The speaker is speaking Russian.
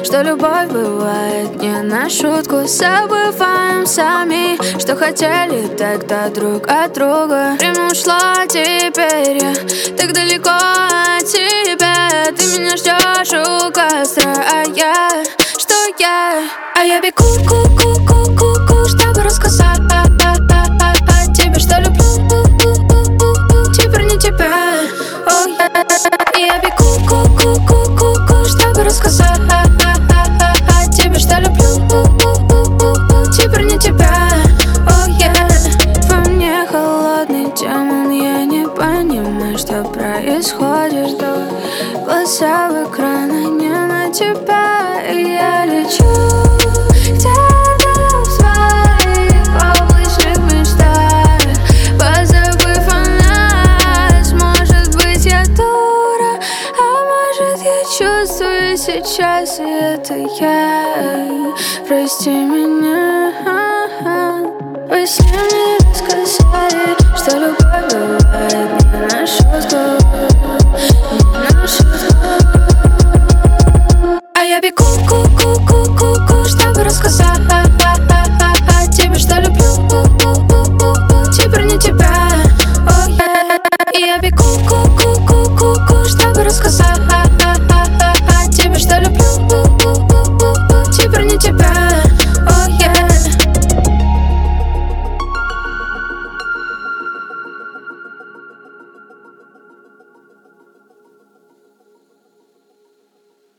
что любовь бывает не на шутку. Забываем сами, что хотели тогда друг от друга. Время ушло, теперь я так далеко от тебя. Ты меня ждешь у костра, а я бегу, чтобы рассказать тебе, что люблю. Теперь не тебя, я бегу, чтобы рассказать тебе, что люблю. Теперь не тебя, во мне холодный демон, я не понимаю, что происходит. Жду глаза в экран, а не на тебя, и я лечу где-то в своих облачных мечтах, позабыв о нас. Может быть, я дура, а может, я чувствую сейчас, и это я. Прости меня. Во сне мне рассказали, что любовь бывает не на шутку, не на шутку. А я бегу,